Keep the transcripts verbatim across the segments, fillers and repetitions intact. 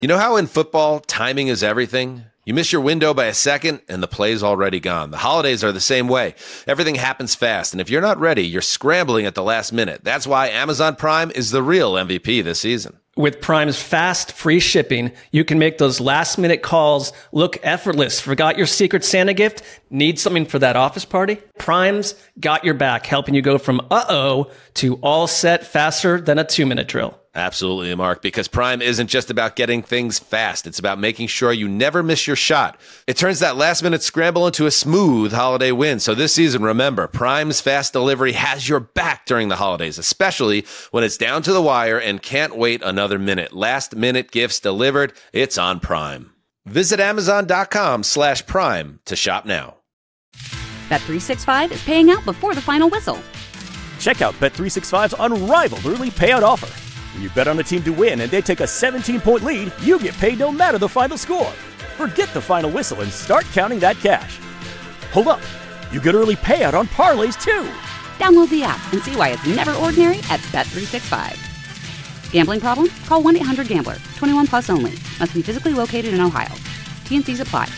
You know how in football, timing is everything? You miss your window by a second, and the play's already gone. The holidays are the same way. Everything happens fast, and if you're not ready, you're scrambling at the last minute. That's why Amazon Prime is the real M V P this season. With Prime's fast, free shipping, you can make those last-minute calls look effortless. Forgot your Secret Santa gift? Need something for that office party? Prime's got your back, helping you go from uh-oh to all set faster than a two-minute drill. Absolutely, Mark, because Prime isn't just about getting things fast. It's about making sure you never miss your shot. It turns that last-minute scramble into a smooth holiday win. So this season, remember, Prime's fast delivery has your back during the holidays, especially when it's down to the wire and can't wait another minute. Last-minute gifts delivered. It's on Prime. Visit Amazon.com slash Prime to shop now. Bet three sixty-five is paying out before the final whistle. Check out Bet three sixty-five's unrivaled early payout offer. When you bet on a team to win and they take a seventeen-point lead, you get paid no matter the final score. Forget the final whistle and start counting that cash. Hold up. You get early payout on parlays, too. Download the app and see why it's never ordinary at Bet three sixty-five. Gambling problem? Call one eight hundred gambler. twenty-one plus only. Must be physically located in Ohio. T N Cs apply.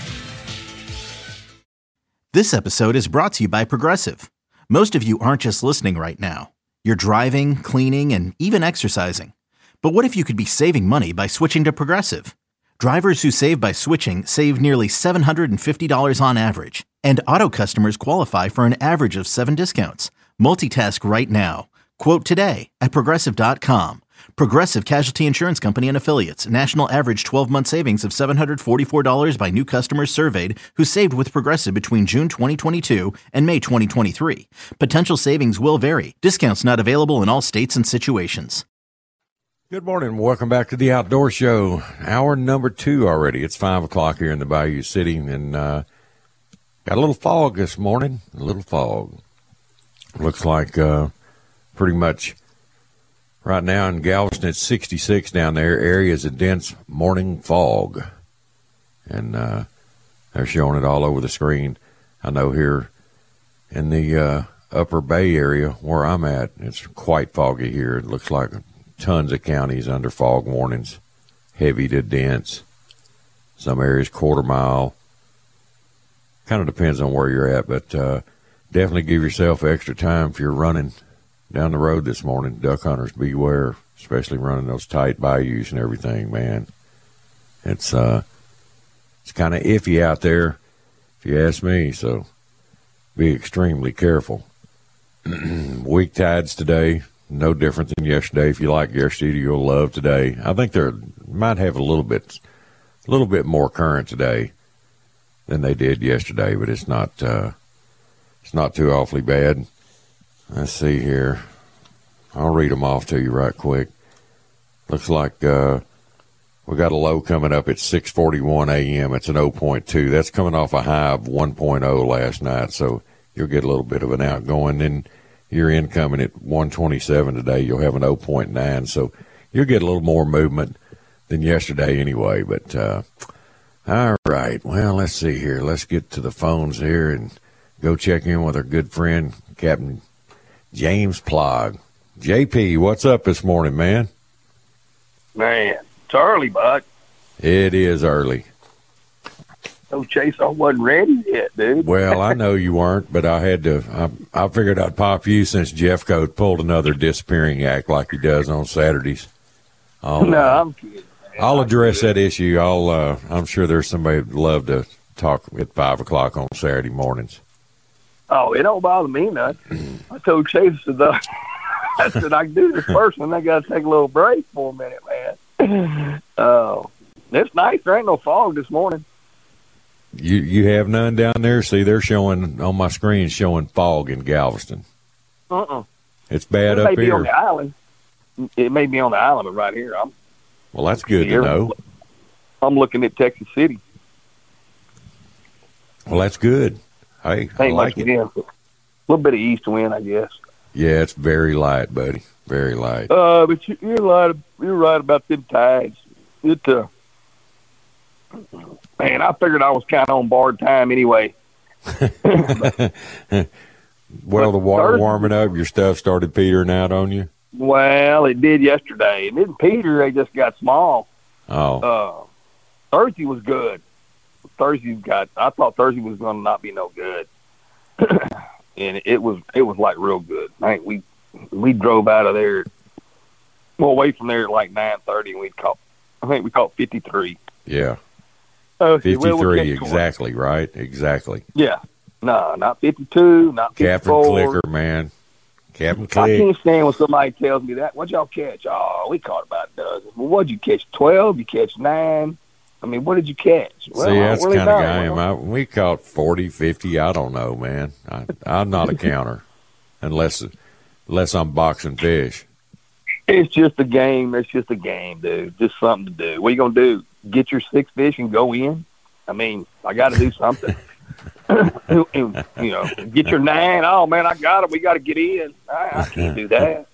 This episode is brought to you by Progressive. Most of you aren't just listening right now. You're driving, cleaning, and even exercising. But what if you could be saving money by switching to Progressive? Drivers who save by switching save nearly seven hundred fifty dollars on average. And auto customers qualify for an average of seven discounts. Multitask right now. Quote today at Progressive dot com. Progressive Casualty Insurance Company and Affiliates. National average twelve-month savings of seven hundred forty-four dollars by new customers surveyed who saved with Progressive between June twenty twenty-two and May twenty twenty-three. Potential savings will vary. Discounts not available in all states and situations. Good morning. Welcome back to the Outdoor Show. Hour number two already. It's five o'clock here in the Bayou City, and uh, got a little fog this morning. A little fog. Looks like uh, pretty much right now in Galveston, it's sixty-six down there. Areas of dense morning fog. And uh, they're showing it all over the screen. I know here in the uh, upper Bay area where I'm at, it's quite foggy here. It looks like tons of counties under fog warnings, heavy to dense. Some areas quarter mile. Kind of depends on where you're at, but uh, definitely give yourself extra time if you're running down the road this morning. Duck hunters, beware, especially running those tight bayous and everything, man. It's uh, it's kind of iffy out there, if you ask me, so be extremely careful. Weak tides today, no different than yesterday. If you like yesterday, you'll love today. I think they might have a little bit, a little bit more current today than they did yesterday, but it's not, uh, it's not too awfully bad. Let's see here. I'll read them off to you right quick. Looks like uh, we got a low coming up at six forty-one a.m. It's an oh point two. That's coming off a high of one point oh last night, so you'll get a little bit of an outgoing. Then your incoming at one twenty-seven today, you'll have an oh point nine, so you'll get a little more movement than yesterday anyway. But uh, all right, well, let's see here. Let's get to the phones here and go check in with our good friend, Captain James Plog. J P, what's up this morning, man? Man, it's early, Buck. It is early. No, Chase, I wasn't ready yet, dude. Well, I know you weren't, but I had to. I, I figured I'd pop you since Jeff Coat pulled another disappearing act like he does on Saturdays. I'll, no, uh, I'm kidding. Man. I'll I'm address kidding. that issue. I'll. Uh, I'm sure there's somebody who'd love to talk at five o'clock on Saturday mornings. Oh, it don't bother me none. I told Chase that I said I can do this first, and I got to take a little break for a minute, man. Oh, it's nice. There ain't no fog this morning. You you have none down there? See, they're showing on my screen showing fog in Galveston. Uh-uh. It's bad it up may be here. on the island. It may be on the island, but right here, I'm. Well, that's good here, to know. I'm looking at Texas City. Well, that's good. Hey, I Ain't like much it. wind. A little bit of east wind, I guess. Yeah, it's very light, buddy. Very light. Uh, but you, you're right. You're right about them tides. It uh, man, I figured I was kind of on borrowed time anyway. Well, the water Thursday, warming up, your stuff started petering out on you? Well, it did yesterday. It didn't peter. They just got small. Oh. Uh, Thursday was good. Thursday got. I thought Thursday was going to not be no good, and it was. It was like real good. I think we we drove out of there, well, away from there at like nine thirty, and we caught. I think we caught fifty three. Yeah. Uh, fifty-three, exactly, right? Exactly. Yeah. No, not fifty-two, not fifty-four. Captain Clicker, man. Captain I Click. can't stand when somebody tells me that. What'd y'all catch? Oh, we caught about a dozen. Well, what'd you catch? twelve? You catch nine? I mean, what did you catch? Well, See, that's the really kind of know. guy I am. I, we caught forty, fifty. I don't know, man. I, I'm not a counter unless unless I'm boxing fish. It's just a game. It's just a game, dude. Just something to do. What are you going to do? Get your six fish and go in? I mean, I got to do something. and, and, you know, get your nine. Oh, man, I got it. We got to get in. I, I can't do that.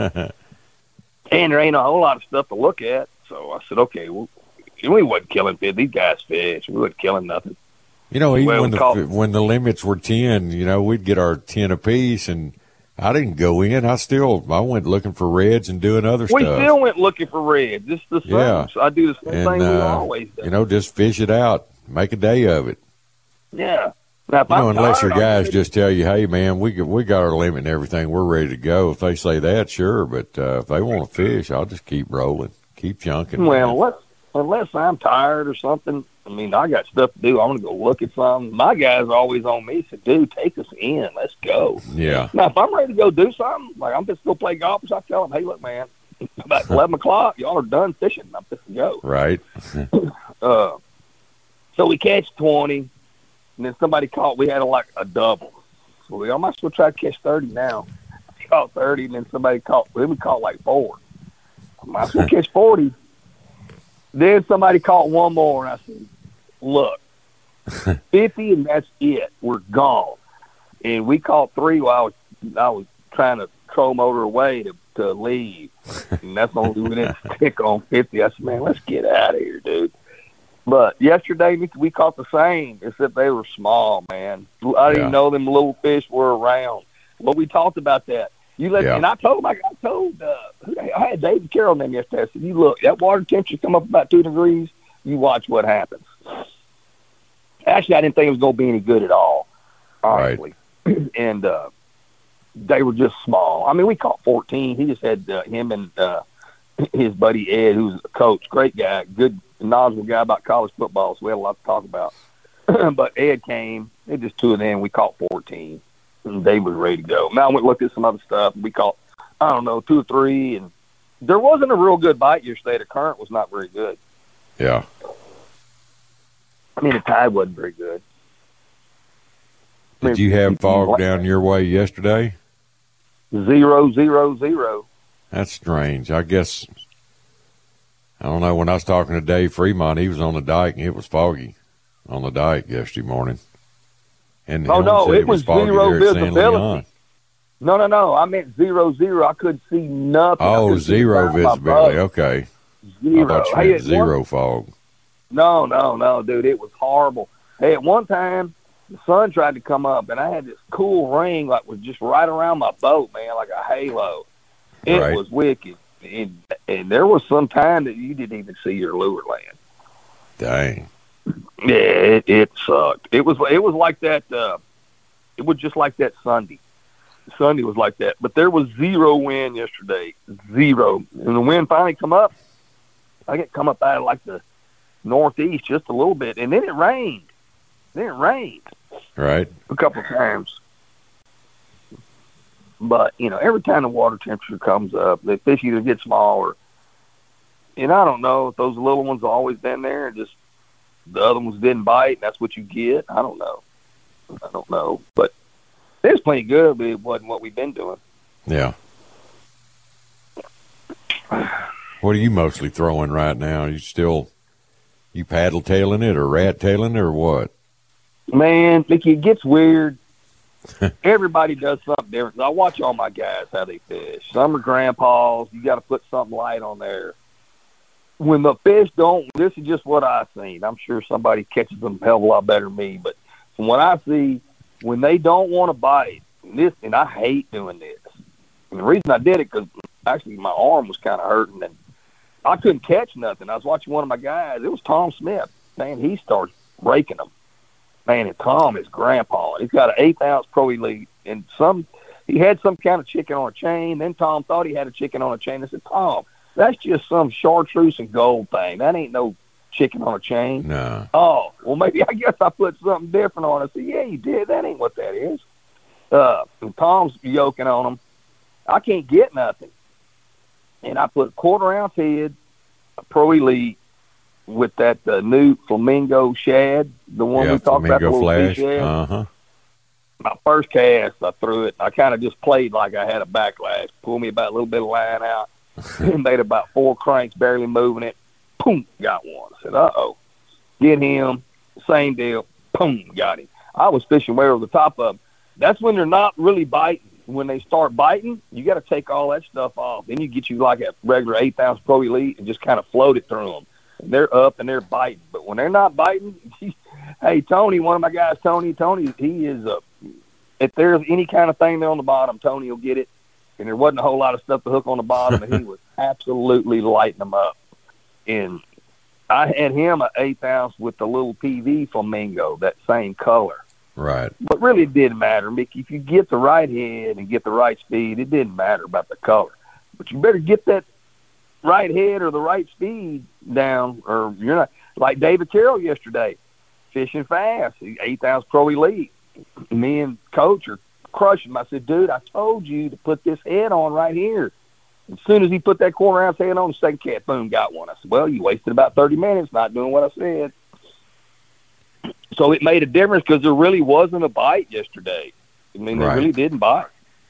And there ain't a whole lot of stuff to look at. So I said, okay, well, we wasn't killing fish. These guys fish. We wasn't killing nothing. You know, even Well, when the call- when the limits were ten, you know, we'd get our ten apiece, and I didn't go in. I still I went looking for reds and doing other We stuff. still went looking for reds. It's the same. Yeah. So I do the same and thing we uh, always do. you know, just fish it out, make a day of it. Yeah. Now, if You know, I'm unless tired, your guys I'll- just tell you, "Hey, man, we got- we got our limit and everything. We're ready to go." If they say that, sure. But uh, if they want to fish, I'll just keep rolling, keep chunking. Well, man. unless, unless I'm tired or something, I mean, I got stuff to do. I want to go look at something. My guys are always on me. Say, dude, take us in. Let's go. Yeah. Now, if I'm ready to go do something, like I'm just going to play golf, so I tell them, hey, look, man, about eleven o'clock, y'all are done fishing. I'm just to go. Right. Uh, so we catch twenty, and then somebody caught. We had a, like a double. So we, I might as well try to catch thirty now. We caught thirty, and then somebody caught. Then we caught like four. I might as well catch forty. Then somebody caught one more, and I said, look, fifty, and that's it. We're gone. And we caught three while I was, I was trying to troll motor away to, to leave. And that's the only we didn't stick on fifty. I said, man, let's get out of here, dude. But yesterday we caught the same, except they were small, man. I didn't Yeah. even know them little fish were around. Well, we talked about that. You let, Yeah. and I told him, I told, uh, who the hell- I had David Carroll name yesterday. I said, you look, that water temperature come up about two degrees, you watch what happens. Actually, I didn't think it was going to be any good at all, honestly. Right. And uh, they were just small. I mean, we caught fourteen. He just had uh, him and uh, his buddy Ed, who's a coach, great guy, good, knowledgeable guy about college football, so we had a lot to talk about. But Ed came. It just two of them. We caught fourteen. And Dave was ready to go. Now I went and looked at some other stuff. We caught, I don't know, two or three. And there wasn't a real good bite yesterday. The current was not very good. Yeah. I mean, the tide wasn't very good. Did you have fog down your way yesterday? Zero, zero, zero. That's strange. I guess, I don't know, when I was talking to Dave Fremont, he was on the dike, and it was foggy on the dike yesterday morning. And Oh, him no, said it was foggy zero there at San visibility. Leon. No, no, no. I meant zero, zero. I couldn't see nothing. I Oh, couldn't see zero around my visibility. boat. Okay. Zero. I thought you Hey, meant at zero one- fog. No, no, no, dude. It was horrible. Hey, at one time, the sun tried to come up, and I had this cool ring like was just right around my boat, man, like a halo. It Right. was wicked. And, and there was some time that you didn't even see your lure land. Dang. Yeah, it, it sucked. It was it was like that. Uh, it was just like that Sunday. Sunday was like that, but there was zero wind yesterday. Zero, and the wind finally come up. I get come up out of like the northeast just a little bit, and then it rained. Then it rained Right. a couple of times. But you know, every time the water temperature comes up, the fish either get smaller. And I don't know if those little ones have always been there, and just the other ones didn't bite. And that's what you get. I don't know. I don't know, but it's plenty good, but it wasn't what we've been doing. Yeah. What are you mostly throwing right now? You still, you paddle tailing it or rat tailing it or what? Man, Mickey, it gets weird. Everybody does something different. I watch all my guys how they fish. Some are grandpas. You got to put something light on there. When the fish don't, this is just what I've seen. I'm sure somebody catches them a hell of a lot better than me, but from what I see, when they don't want to bite, and this, and I hate doing this. And the reason I did it because actually my arm was kind of hurting, and I couldn't catch nothing. I was watching one of my guys. It was Tom Smith. Man, he starts raking them. Man, and Tom is grandpa. He's got an eighth ounce Pro Elite, and some he had some kind of chicken on a chain. Then Tom thought he had a chicken on a chain. I said, Tom, that's just some chartreuse and gold thing. That ain't no chicken on a chain. No. Oh, well, maybe I guess I put something different on it. I said, yeah, you did. That ain't what that is. Uh, and Tom's yoking on them. I can't get nothing. And I put a quarter ounce head, a Pro Elite, with that uh, new Flamingo shad, the one yeah, we talked about, the little Flash. fish shad. Uh-huh. My first cast, I threw it. I kind of just played like I had a backlash. Pulled me about a little bit of line out. and made about four cranks, barely moving it. Boom, got one. I said, uh-oh. Get him. Same deal. Boom, got him. I was fishing way over the top of them. That's when they're not really biting. When they start biting, you got to take all that stuff off. Then you get you like a regular eighth ounce Pro Elite and just kind of float it through them. And they're up and they're biting. But when they're not biting, hey, Tony, one of my guys, Tony, Tony, he is a, if there's any kind of thing there on the bottom, Tony will get it. And there wasn't a whole lot of stuff to hook on the bottom, and he was absolutely lighting them up. And I had him an eighth ounce with the little P V Flamingo, that same color. Right. But really it didn't matter, Mickey. If you get the right head and get the right speed, it didn't matter about the color. But you better get that right head or the right speed down, or you're not. Like David Carroll yesterday, fishing fast, eighth ounce Pro Elite. Me and Coach are crushing him. I said, dude, I told you to put this head on right here. As soon as he put that quarter ounce head on, the second cat, boom, got one. I said, well, you wasted about thirty minutes not doing what I said. So it made a difference because there really wasn't a bite yesterday. I mean, Right. they really didn't bite.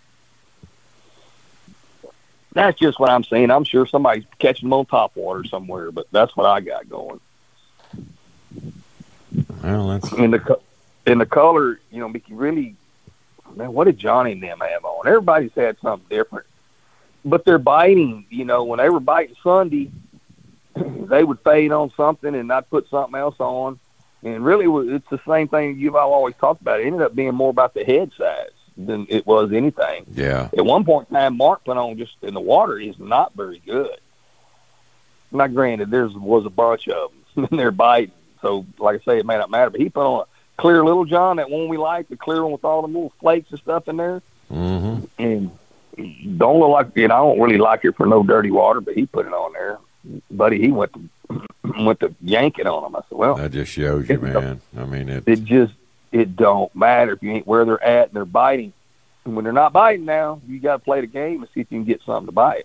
That's just what I'm saying. I'm sure somebody's catching them on top water somewhere, but that's what I got going. Well, that's In the co- in the color, you know, Mickey, really, man, what did Johnny and them have on? Everybody's had something different. But they're biting, you know, when they were biting Sunday, they would fade on something and not put something else on. And really, it's the same thing you've always talked about. It ended up being more about the head size than it was anything. yeah. At one point in time, Mark put on just in the water is not very good. Now, granted, there was a bunch of them, and they're biting. So, like I say, it may not matter. But he put on a clear Little John, that one we like, the clear one with all the little flakes and stuff in there. Mm-hmm. And don't look like, you know, I don't really like it for no dirty water, but he put it on there. Buddy, he went to went to yank it on him. I said, well, That just shows you, man. I mean, it. it just, it don't matter if you ain't where they're at and they're biting. And when they're not biting now, you got to play the game and see if you can get something to bite.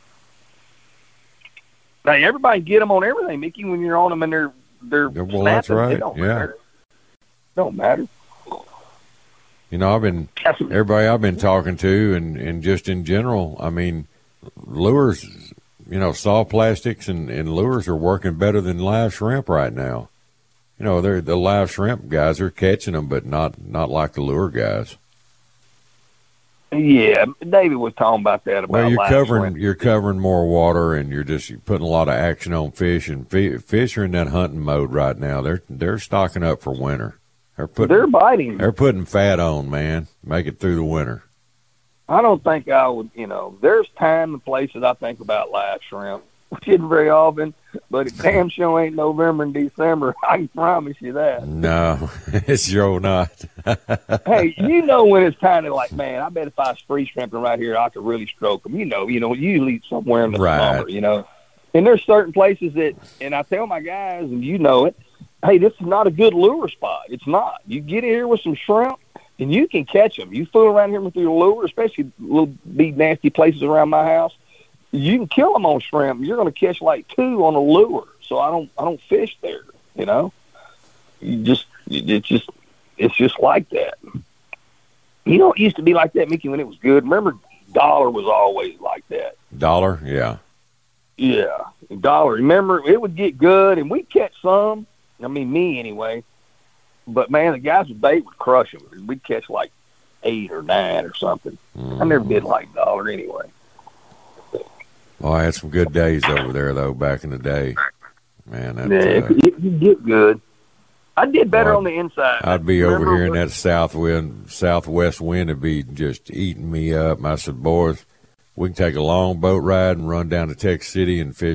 Now, everybody get them on everything, Mickey, when you're on them and they're, they're Well, snapping. that's right, It don't yeah. matter. Don't matter. You know, I've been That's, everybody I've been talking to, and, and just in general, I mean, lures, you know, saw plastics and, and lures are working better than live shrimp right now. You know, they're the live shrimp guys are catching them, but not not like the lure guys. yeah, David was talking about that. About Well, you're live covering shrimp. you're covering more water, and you're just putting a lot of action on fish, and fi- fish are in that hunting mode right now. They're they're stocking up for winter. They're putting They're biting. they're putting fat on, man. Make it through the winter. I don't think I would, you know, there's time and places I think about live shrimp, which isn't very often, but it damn sure ain't November and December. I can promise you that. No, it's sure not. Hey, you know when it's kind of like, man, I bet if I was free shrimping right here, I could really stroke them. You know, you know, usually somewhere in the Right. summer, you know. And there's certain places that, and I tell my guys, and you know it, hey, this is not a good lure spot. It's not. You get in here with some shrimp, and you can catch them. You fool around here with your lure, especially little big nasty places around my house. You can kill them on shrimp. You're going to catch like two on a lure. So I don't, I don't fish there. You know, you just, it's just, it's just like that. You know, it used to be like that, Mickey, when it was good. Remember, Dollar was always like that. Dollar, yeah. Yeah, Dollar. Remember, it would get good, and we'd catch some. I mean, me anyway. But, man, the guys with bait would crush them. We'd catch like eight or nine or something. Mm. I never did like Dollar anyway. Oh, I had some good days over there though back in the day. Man, that, Yeah, uh, it, you get good. I did better Well, on the inside. I'd be Remember over here in when- that south wind, southwest wind would be just eating me up. I said, boys, we can take a long boat ride and run down to Texas City and fish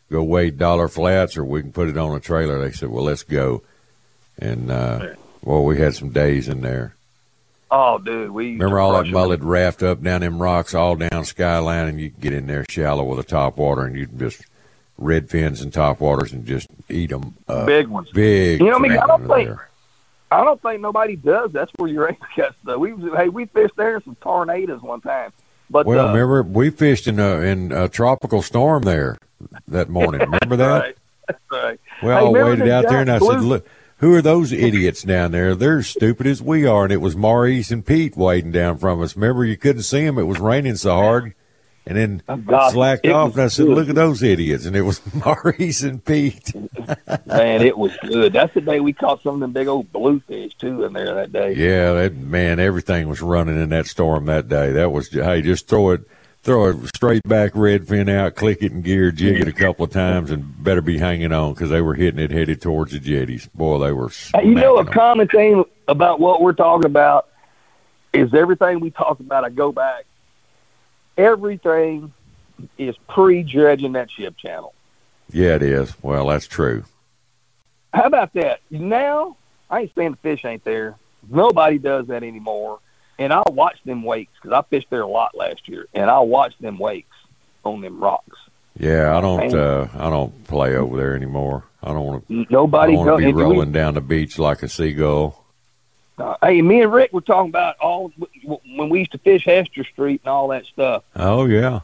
go wait dollar flats or we can put it on a trailer. They said, well, let's go. And, uh, well, we had some days in there. Oh, dude, we used Remember to all that crush mullet them. raft up down them rocks, all down Skyline, and you can get in there shallow with the top water, and you can just red fins and top waters and just eat them up. Big ones. Big. You know, I mean, I don't under think there. I don't think nobody does. That's where your anchor cuts. Though we was, hey, we fished there in some tornadoes one time. But Well, uh, remember, we fished in a, in a tropical storm there that morning. Remember that? Right. That's right. We Hey, all remember waited the out there, and I Jack said, Blue- look, who are those idiots down there? They're as stupid as we are. And it was Maurice and Pete waiting down from us. Remember, you couldn't see them. It was raining so hard. And then Oh, God, slacked it off, was and I said, good. look at those idiots. And it was Maurice and Pete. Man, it was good. That's the day we caught some of them big old bluefish, too, in there that day. Yeah, that, man, everything was running in that storm that day. That was, hey, just throw it, throw it straight back, red fin out, click it in gear, jig it a couple of times, and better be hanging on because they were hitting it headed towards the jetties. Boy, they were Hey, you know, a smacking 'em. common thing about what we're talking about is everything we talk about, I go back, everything is prejudging that ship channel. Yeah, it is. Well, that's true. How about that? Now, I ain't saying the fish ain't there. Nobody does that anymore. And I'll watch them wakes because I fished there a lot last year, and I'll watch them wakes on them rocks. Yeah, I don't. Man. Uh, I don't play over there anymore. I don't want to. I Nobody don't want to does. be rolling down the beach like a seagull. Uh, hey, me and Rick were talking about all when we used to fish Hester Street and all that stuff. Oh yeah,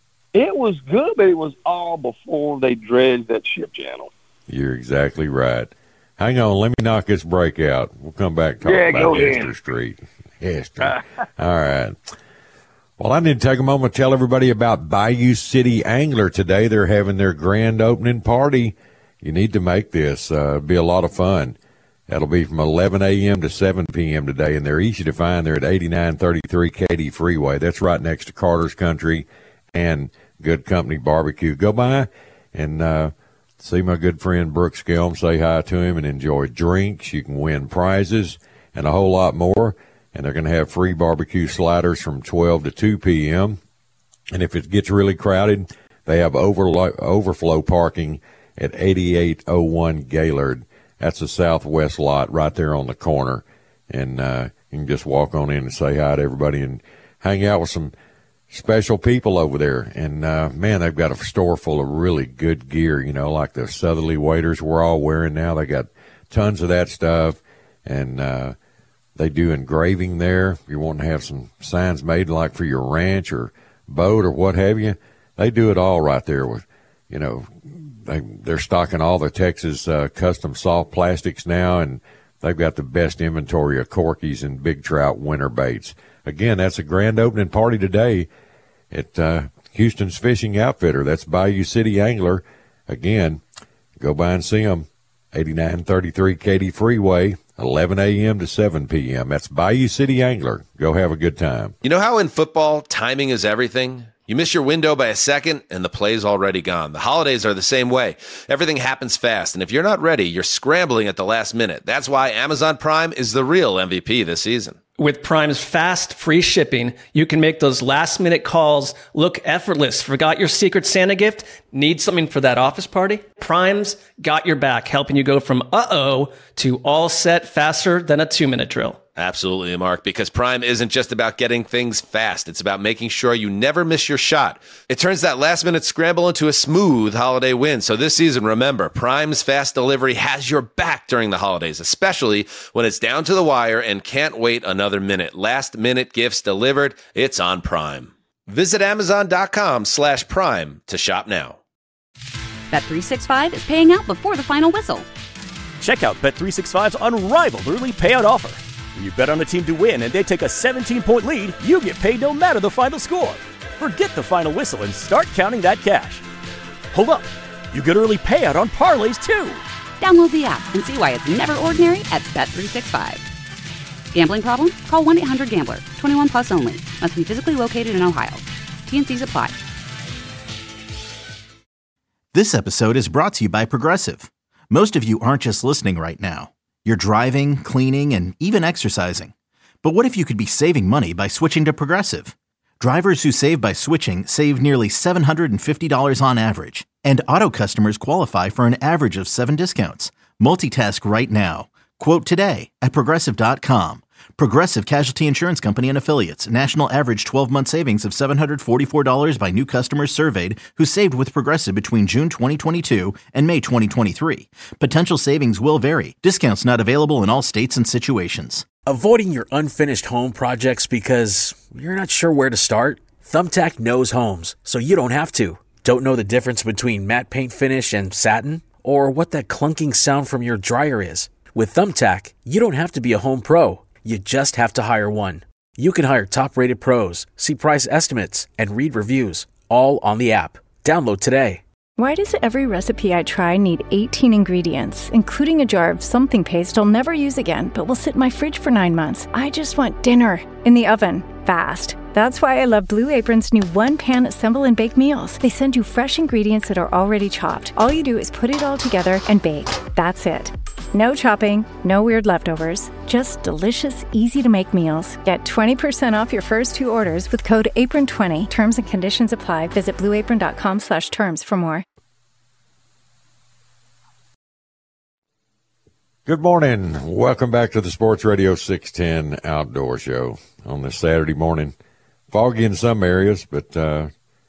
It was good, but it was all before they dredged that ship channel. you're exactly right. Hang on, let me knock this break out. We'll come back and talk Yeah, about go Hester ahead. Street. Hester. All right. Well, I need to take a moment to tell everybody about Bayou City Angler today. They're having their grand opening party. You need to make this. Uh, it'll be a lot of fun. That'll be from eleven a.m. to seven p.m. today, and they're easy to find. They're at eighty-nine thirty-three Katy Freeway. That's right next to Carter's Country and Good Company Barbecue. Go by and uh, see my good friend Brooks Gelm, say hi to him, and enjoy drinks. You can win prizes and a whole lot more. And they're going to have free barbecue sliders from twelve to two p.m. And if it gets really crowded, they have overlo- overflow parking at eighty-eight oh one Gaylord. That's the southwest lot right there on the corner. And uh, you can just walk on in and say hi to everybody and hang out with some special people over there. And, uh, man, they've got a store full of really good gear, you know, like the southerly waders we're all wearing now. They got tons of that stuff. And uh, they do engraving there. If you want to have some signs made like for your ranch or boat or what have you, they do it all right there with, you know, They, they're stocking all the Texas uh, custom soft plastics now, and they've got the best inventory of corkies and big trout winter baits. Again, that's a grand opening party today at uh, Houston's Fishing Outfitter. That's Bayou City Angler. Again, go by and see them. eighty-nine thirty-three Katy Freeway, eleven a.m. to seven p.m. That's Bayou City Angler. Go have a good time. You know how in football, timing is everything? You miss your window by a second, and the play's already gone. The holidays are the same way. Everything happens fast, and if you're not ready, you're scrambling at the last minute. That's why Amazon Prime is the real M V P this season. With Prime's fast, free shipping, you can make those last-minute calls look effortless. Forgot your Secret Santa gift? Need something for that office party? Prime's got your back, helping you go from uh-oh to all set faster than a two-minute drill. Absolutely, Mark, because Prime isn't just about getting things fast. It's about making sure you never miss your shot. It turns that last-minute scramble into a smooth holiday win. So this season, remember, Prime's fast delivery has your back during the holidays, especially when it's down to the wire and can't wait another minute. Last-minute gifts delivered. It's on Prime. Visit Amazon.com slash Prime to shop now. Bet three sixty-five is paying out before the final whistle. Check out Bet three sixty-five's unrivaled early payout offer. When you bet on a team to win and they take a seventeen-point lead, you get paid no matter the final score. Forget the final whistle and start counting that cash. Hold up. You get early payout on parlays, too. Download the app and see why it's never ordinary at Bet three sixty-five. Gambling problem? Call one eight hundred gambler. twenty-one plus only. Must be physically located in Ohio. T N Cs apply. This episode is brought to you by Progressive. Most of you aren't just listening right now. You're driving, cleaning, and even exercising. But what if you could be saving money by switching to Progressive? Drivers who save by switching save nearly seven hundred fifty dollars on average. And Auto customers qualify for an average of seven discounts. Multitask right now. Quote today at Progressive dot com. Progressive Casualty Insurance Company and Affiliates. National average twelve-month savings of seven hundred forty-four dollars by new customers surveyed who saved with Progressive between June twenty twenty-two and May twenty twenty-three. Potential savings will vary. Discounts not available in all states and situations. Avoiding your unfinished home projects because you're not sure where to start? Thumbtack knows homes, so you don't have to. Don't know the difference between matte paint finish and satin? Or what that clunking sound from your dryer is? With Thumbtack, you don't have to be a home pro. You just have to hire one. You can hire top-rated pros, see price estimates, and read reviews, all on the app. Download today. Why does every recipe I try need eighteen ingredients, including a jar of something paste I'll never use again, but will sit in my fridge for nine months? I just want dinner in the oven, fast. That's why I love Blue Apron's new one-pan assemble and bake meals. They send you fresh ingredients that are already chopped. All you do is put it all together and bake. That's it. No chopping, no weird leftovers, just delicious, easy-to-make meals. Get twenty percent off your first two orders with code apron twenty. Terms and conditions apply. Visit blue apron dot com slash terms for more. Good morning. Welcome back to the Sports Radio six ten Outdoor Show on this Saturday morning. Foggy in some areas, but uh,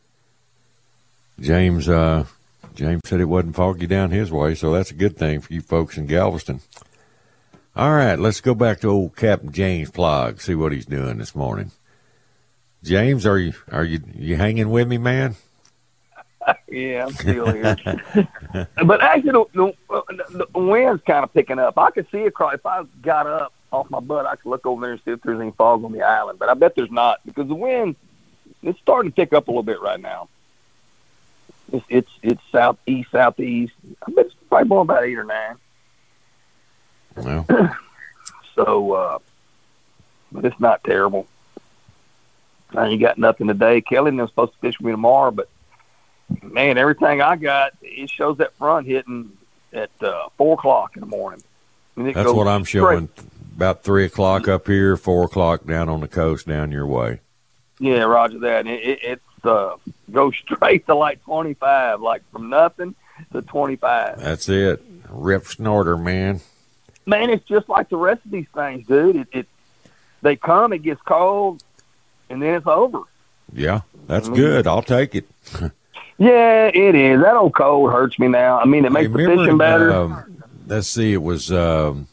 James uh, James said it wasn't foggy down his way, so that's a good thing for you folks in Galveston. All right, let's go back to old Captain James Plog, see what he's doing this morning. James, are you are you you hanging with me, man? Yeah, I'm still here. But actually, the, the, the wind's kind of picking up. I could see across. If I got up off my butt, I could look over there and see if there's any fog on the island. But I bet there's not, because the wind, it's starting to pick up a little bit right now. It's it's, it's southeast, southeast. I bet it's probably blowing about eight or nine. Well. So, uh, but it's not terrible. I ain't got nothing today. Kelly and them's supposed to fish with me tomorrow, but man, everything I got, it shows that front hitting at uh, four o'clock in the morning. I mean, that's what I'm showing. Straight. About three o'clock up here, four o'clock down on the coast, down your way. Yeah, roger that. It, it, it uh, goes straight to like twenty-five, like from nothing to twenty-five. That's it. Rip snorter, man. Man, it's just like the rest of these things, dude. It, it they come, it gets cold, and then it's over. Yeah, that's mm-hmm. good. I'll take it. Yeah, it is. That old cold hurts me now. I mean, it makes the fishing better. Um, let's see, it was um,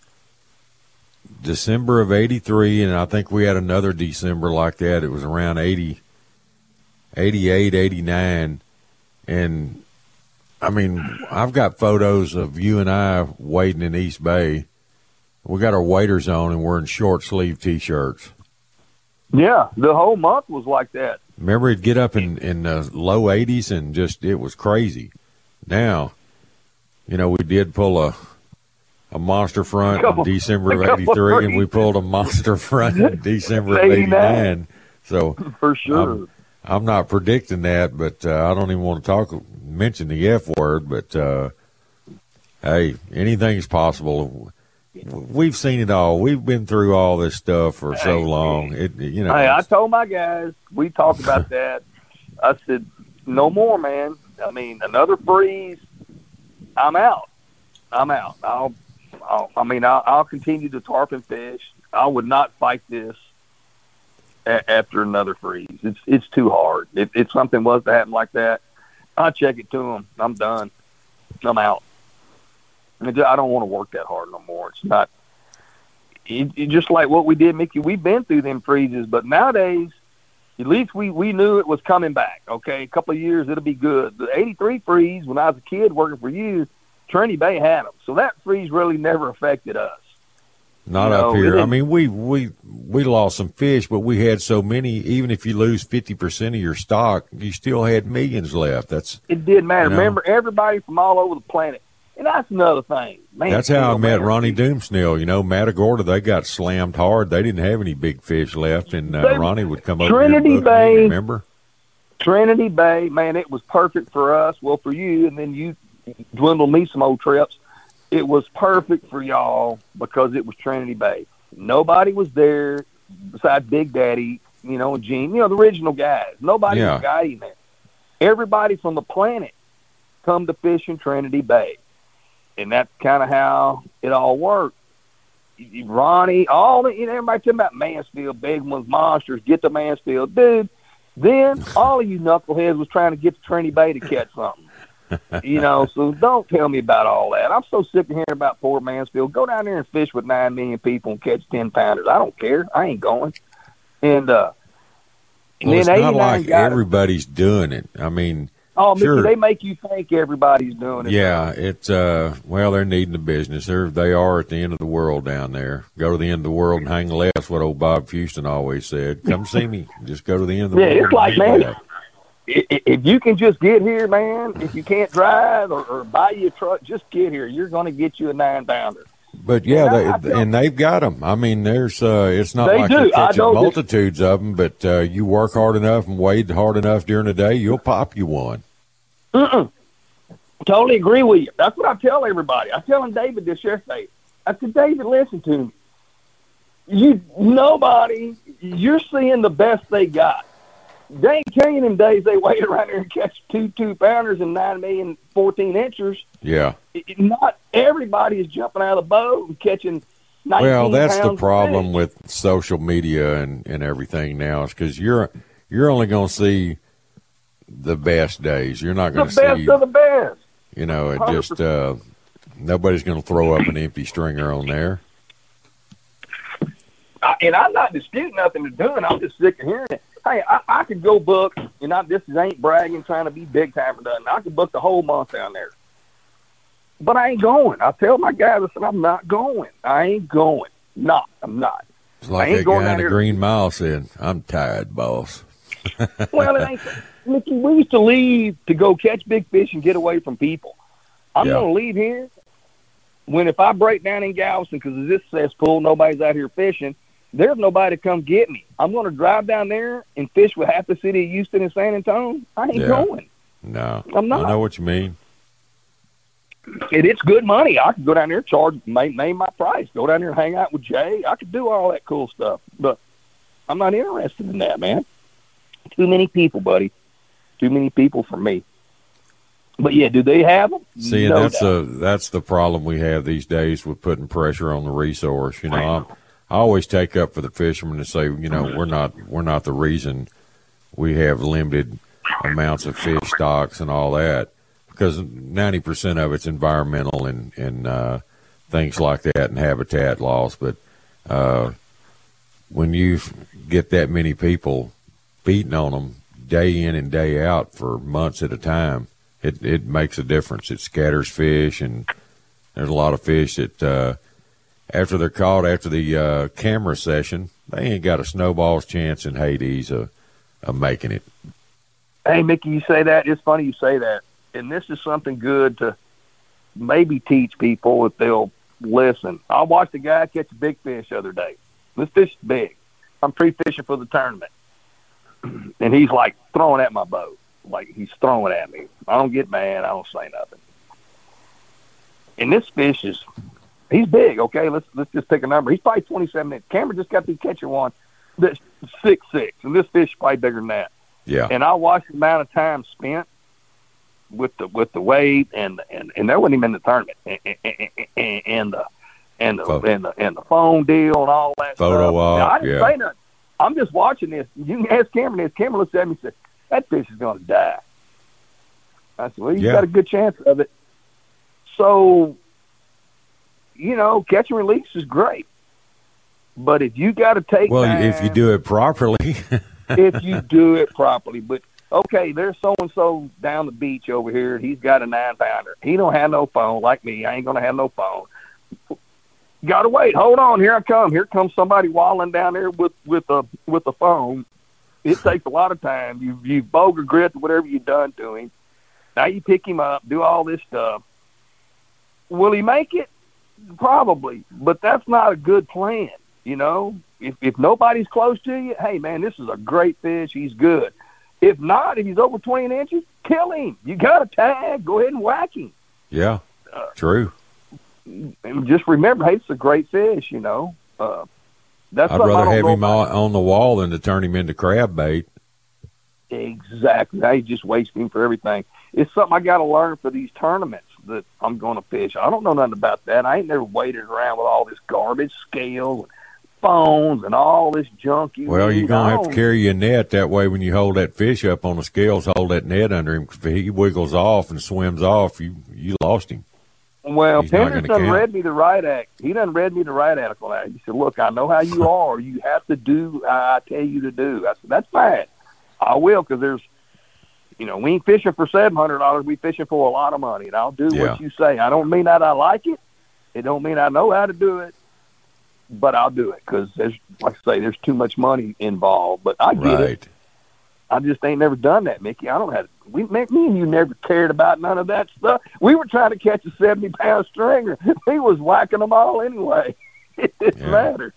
December of eighty-three, and I think we had another December like that. It was around eighty, eighty-eight, eighty-nine. And, I mean, I've got photos of you and I wading in East Bay. We got our waders on, and we're in short-sleeve T-shirts. Yeah, the whole month was like that. Remember, it'd get up in, in the low eighties, and just it was crazy. Now, you know, we did pull a a monster front couple, in December of eighty-three, and we pulled a monster front in December of eighty-nine. So for sure, I'm, I'm not predicting that, but uh, I don't even want to talk mention the F word. But uh, hey, anything's possible. We've seen it all. We've been through all this stuff for so long. It, you know. Hey, I told my guys, we talked about that. I said, no more, man. I mean, another freeze, I'm out. I'm out. I'll, I'll I mean, I'll, I'll continue to tarpon fish. I would not fight this a- after another freeze. It's it's too hard. If, if something was to happen like that, I'll check it to them. I'm done. I'm out. I don't want to work that hard no more. It's not it, it just like what we did, Mickey. We've been through them freezes, but nowadays, at least we, we knew it was coming back. Okay, a couple of years, it'll be good. The eighty-three freeze, when I was a kid working for you, Trinity Bay had them, so that freeze really never affected us. Not you up know, here. I mean, we, we we lost some fish, but we had so many. Even if you lose fifty percent of your stock, you still had millions left. That's it didn't matter. You know, remember, everybody from all over the planet. And that's another thing. Man, that's how I met Ronnie Doomsnell. You know, Matagorda, they got slammed hard. They didn't have any big fish left, and uh, Ronnie would come over Trinity here and Bay, me, remember? Trinity Bay, man, it was perfect for us. Well, for you, and then you dwindled me some old trips. It was perfect for y'all because it was Trinity Bay. Nobody was there besides Big Daddy you know, Gene, you know, the original guys. Nobody Yeah. was guiding there. Everybody from the planet come to fish in Trinity Bay. And that's kind of how it all worked. Ronnie, all the, you know, everybody talking about Mansfield, big ones, monsters, get to Mansfield. Dude, then all of you knuckleheads was trying to get to Trinity Bay to catch something. You know, so don't tell me about all that. I'm so sick of hearing about Port Mansfield. Go down there and fish with nine million people and catch ten pounders. I don't care. I ain't going. And, uh, and Well, then it's not like got everybody's doing it. I mean, oh, Mickey, sure. they make you think everybody's doing it. Yeah, it's uh well, they're needing the business. They're they are at the end of the world down there. Go to the end of the world and hang left. What old Bob Houston always said. Come see me. Just go to the end of the Yeah, world. it's like, and hang man, left. i- i- if you can just get here, man, if you can't drive or, or buy you a truck, just get here. You're going to get you a nine pounder. But yeah, And I- I they, feel- and they've got them. I mean, there's uh, it's not They like do. you're I catching know that- multitudes of them, but uh, you work hard enough and wade hard enough during the day, you'll pop you one. Mm-mm. Totally agree with you. That's what I tell everybody. I tell him David this yesterday. I said, David, listen to me. You nobody, you're seeing the best they got. They ain't carrying them days they wait around there and catch two two pounders and nine million fourteen inchers. Yeah. It- it- not everybody is jumping out of the boat and catching nineteen Well, that's the pounds of problem fish. with social media and, and everything now is because you're you're only going to see the best days. You're not the going to best see, of the best. you know, it just uh, nobody's going to throw up an empty stringer on there. I, and I'm not disputing nothing they're doing. I'm just sick of hearing it. Hey, I, I could go book, and I, this ain't bragging, trying to be big time or nothing. I could book the whole month down there. But I ain't going. I tell my guys, I said, I'm not going. I ain't going. Not. I'm not. It's like I ain't that going guy down in the there- Green Mile said, I'm tired, boss. Well, it ain't. Mickey, we used to leave to go catch big fish and get away from people. I'm Yeah. going to leave here when if I break down in Galveston because of this cesspool, nobody's out here fishing, there's nobody to come get me. I'm going to drive down there and fish with half the city of Houston and San Antonio. I ain't Yeah. going. No. I'm not. I know what you mean. And it's good money. I could go down there, charge, name, name my price, go down there and hang out with Jay. I could do all that cool stuff. But I'm not interested in that, man. Too many people, buddy. Too many people for me. But, yeah, do they have them? See, No that's doubt. a that's the problem we have these days with putting pressure on the resource. You know, I'm, I always take up for the fishermen to say, you know, we're not we're not the reason we have limited amounts of fish stocks and all that, because ninety percent of it's environmental and and uh, things like that and habitat loss. But uh, when you get that many people beating on them day in and day out for months at a time, it it makes a difference. It scatters fish, and there's a lot of fish that uh, after they're caught after the uh, camera session, they ain't got a snowball's chance in Hades of, of making it. Hey, Mickey, you say that. It's funny you say that. And this is something good to maybe teach people if they'll listen. I watched a guy catch a big fish the other day. This fish is big. I'm pre-fishing for the tournament. And he's like throwing at my boat. Like he's throwing at me. I don't get mad. I don't say nothing. And this fish is, he's big, okay? Let's let's just pick a number. He's probably twenty-seven inches. Cameron just got through catching one that's six six, and this fish is probably bigger than that. Yeah. And I watched the amount of time spent with the with the weight and and and that wasn't even in the tournament and, and, and, and the and the, Photo. and the and the phone deal and all that Photo stuff. op, Now, I didn't yeah. say nothing. I'm just watching this. You can ask Cameron this. Cameron looks at me and said, "That fish is going to die." I said, "Well, you Yeah. got a good chance of it." So, you know, catch and release is great, but if you got to take Well, time, if you do it properly. if you do it properly. But okay, there's so and so down the beach over here. He's got a nine pounder. He don't have no phone like me. I ain't gonna have no phone. Got to wait. Hold on. Here I come. Here comes somebody walling down there with with a with a phone. It takes a lot of time. You you boger grit whatever you done to him. Now you pick him up, do all this stuff. Will he make it? Probably, but that's not a good plan. You know, if if nobody's close to you, hey man, this is a great fish. He's good. If not, if he's over twenty inches, kill him. You got a tag. Go ahead and whack him. Yeah, true. And just remember, hey, it's a great fish. You know, uh, That's I'd something I rather don't have know him about. on the wall than to turn him into crab bait. Exactly. I just wasting him for everything. It's something I got to learn for these tournaments that I'm going to fish. I don't know nothing about that. I ain't never waited around with all this garbage, scales, and phones, and all this junk. You Well, need. you're going to I have to don't- carry your net. That way when you hold that fish up on the scales, hold that net under him. If he wiggles off and swims off, you you lost him. Well, He's not Pender's gonna done count. read me the right act. He done read me the right act on that. He said, look, I know how you are. You have to do how I tell you to do. I said, that's fine. I will, because there's, you know, we ain't fishing for seven hundred dollars. We fishing for a lot of money, and I'll do Yeah. what you say. I don't mean that I like it. It don't mean I know how to do it, but I'll do it because there's, like I say, there's too much money involved. But I get Right. it. I just ain't never done that, Mickey. I don't have. We, me and you never cared about none of that stuff. We were trying to catch a seventy pound stringer. He was whacking them all anyway. It didn't Yeah. matter.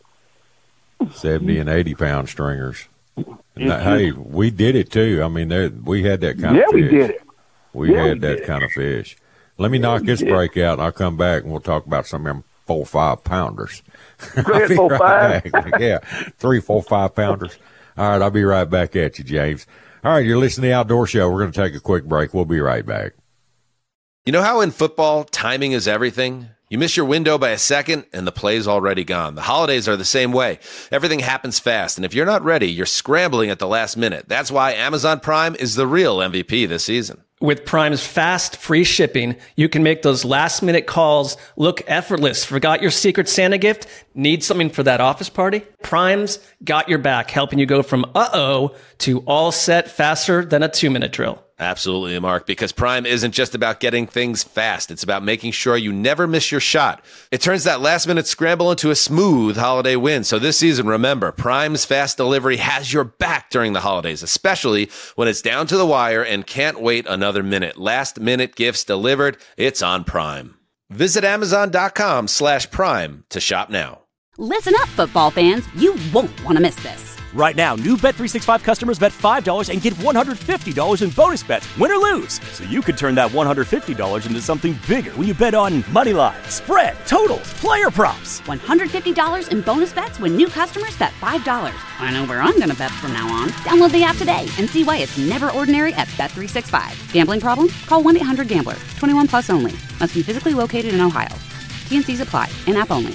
seventy and eighty pound stringers. And that- hey, we did it too. I mean, there, we had that kind Yeah, of fish. we did it. We Yeah, had we that did. kind of fish. Let me knock this did. break out, and I'll come back, and we'll talk about some of them four, five pounders. Go I'll ahead, be four, right five. back. Yeah, three, four, five pounders. All right, I'll be right back at you, James. All right, you're listening to the Outdoor Show. We're going to take a quick break. We'll be right back. You know how in football, timing is everything? You miss your window by a second, and the play's already gone. The holidays are the same way. Everything happens fast, and if you're not ready, you're scrambling at the last minute. That's why Amazon Prime is the real M V P this season. With Prime's fast, free shipping, you can make those last-minute calls look effortless. Forgot your Secret Santa gift? Need something for that office party? Prime's got your back, helping you go from uh-oh to all set faster than a two-minute drill. Absolutely, Mark, because Prime isn't just about getting things fast. It's about making sure you never miss your shot. It turns that last-minute scramble into a smooth holiday win. So this season, remember, Prime's fast delivery has your back during the holidays, especially when it's down to the wire and can't wait another minute. Last-minute gifts delivered. It's on Prime. Visit Amazon.com slash Prime to shop now. Listen up, football fans. You won't want to miss this. Right now, new Bet three sixty-five customers bet five dollars and get one hundred fifty dollars in bonus bets, win or lose. So you could turn that one hundred fifty dollars into something bigger when you bet on money line, spread, totals, player props. one hundred fifty dollars in bonus bets when new customers bet five dollars. I know where I'm going to bet from now on. Download the app today and see why it's never ordinary at Bet three sixty-five. Gambling problem? Call one eight hundred gambler. twenty-one plus only. Must be physically located in Ohio. T and C's apply. In-app only.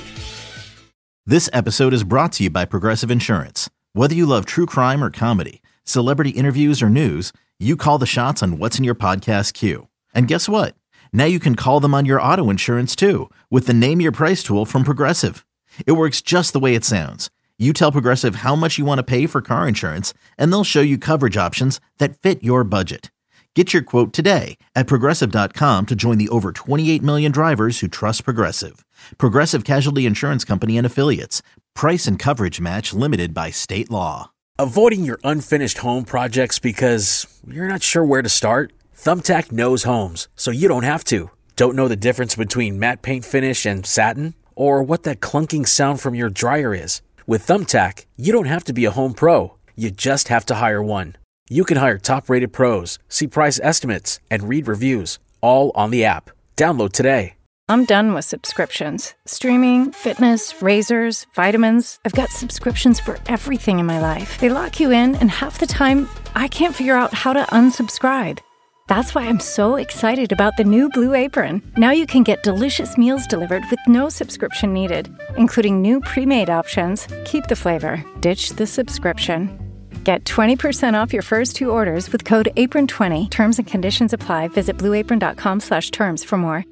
This episode is brought to you by Progressive Insurance. Whether you love true crime or comedy, celebrity interviews or news, you call the shots on what's in your podcast queue. And guess what? Now you can call them on your auto insurance too with the Name Your Price tool from Progressive. It works just the way it sounds. You tell Progressive how much you want to pay for car insurance, and they'll show you coverage options that fit your budget. Get your quote today at Progressive dot com to join the over twenty-eight million drivers who trust Progressive. Progressive Casualty Insurance Company and Affiliates. Price and coverage match limited by state law. Avoiding your unfinished home projects because you're not sure where to start? Thumbtack knows homes, so you don't have to. Don't know the difference between matte paint finish and satin? Or what that clunking sound from your dryer is? With Thumbtack, you don't have to be a home pro. You just have to hire one. You can hire top-rated pros, see price estimates, and read reviews, all on the app. Download today. I'm done with subscriptions. Streaming, fitness, razors, vitamins. I've got subscriptions for everything in my life. They lock you in, and half the time, I can't figure out how to unsubscribe. That's why I'm so excited about the new Blue Apron. Now you can get delicious meals delivered with no subscription needed, including new pre-made options. Keep the flavor, ditch the subscription. Get twenty percent off your first two orders with code apron twenty. Terms and conditions apply. Visit blueapron.com slash terms for more.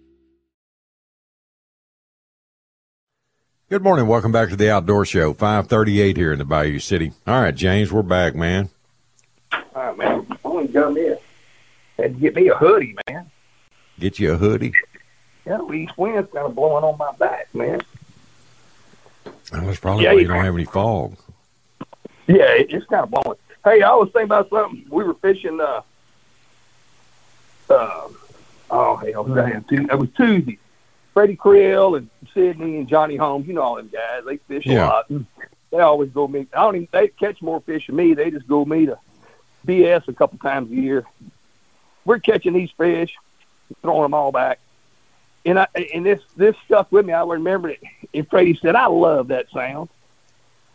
Good morning. Welcome back to the Outdoor Show. five thirty-eight here in the Bayou City. All right, James, we're back, man. All right, man. I only done this. Had to get me a hoodie, man. Get you a hoodie? Yeah, the east wind's kind of blowing on my back, man. Well, that's probably Yeah, why you- you don't have any fog. Yeah, it, it's kind of blowing. Hey, I was thinking about something. We were fishing, uh, uh, oh, hell, damn, Tu- it was Tuesday. Freddie Creel and Sydney and Johnny Holmes, you know all them guys. They fish a Yeah. lot. And they always go me. I don't even, they catch more fish than me. They just go me to B S a couple times a year. We're catching these fish, throwing them all back. And I and this this stuck with me. I remembered it. And Freddie said, I love that sound.